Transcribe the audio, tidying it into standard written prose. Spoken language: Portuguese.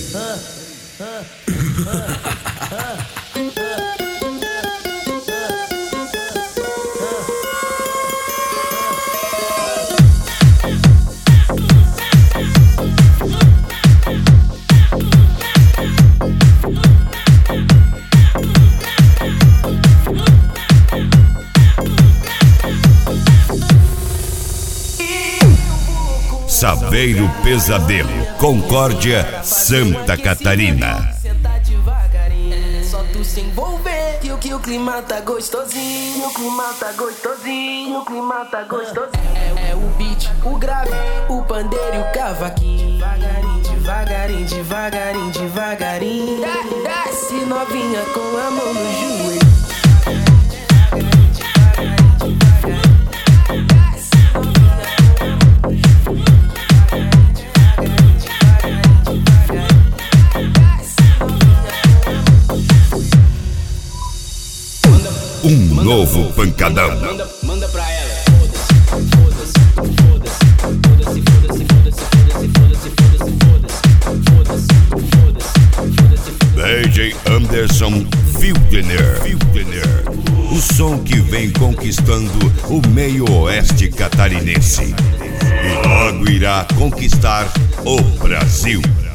Saveiro Pesadelo, Concórdia, Santa Catarina. Senta devagarinho, é só tu se envolver que o clima tá gostosinho, o clima tá gostosinho, o clima tá gostosinho. É o beat, o grave, o pandeiro e o cavaquinho. Devagarinho, devagarinho, devagarinho, devagarinho. Desce novinha com a mão no joelho. Um novo pancadão. Manda pra ela. Foda-se, foda-se, foda-se, foda-se, foda-se, foda-se, foda-se, foda-se, foda-se. DJ Anderson Wildner. O som que vem conquistando o meio oeste catarinense. E logo irá conquistar o Brasil.